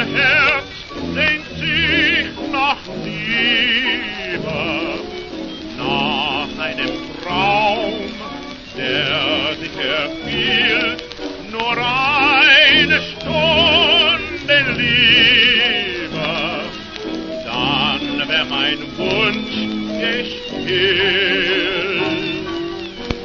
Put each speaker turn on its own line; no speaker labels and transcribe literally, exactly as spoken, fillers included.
Herz sehnt sich nach Liebe, nach einem Traum, der sich erhielt, nur eine Stunde Liebe, dann wär mein Wunsch gestillt.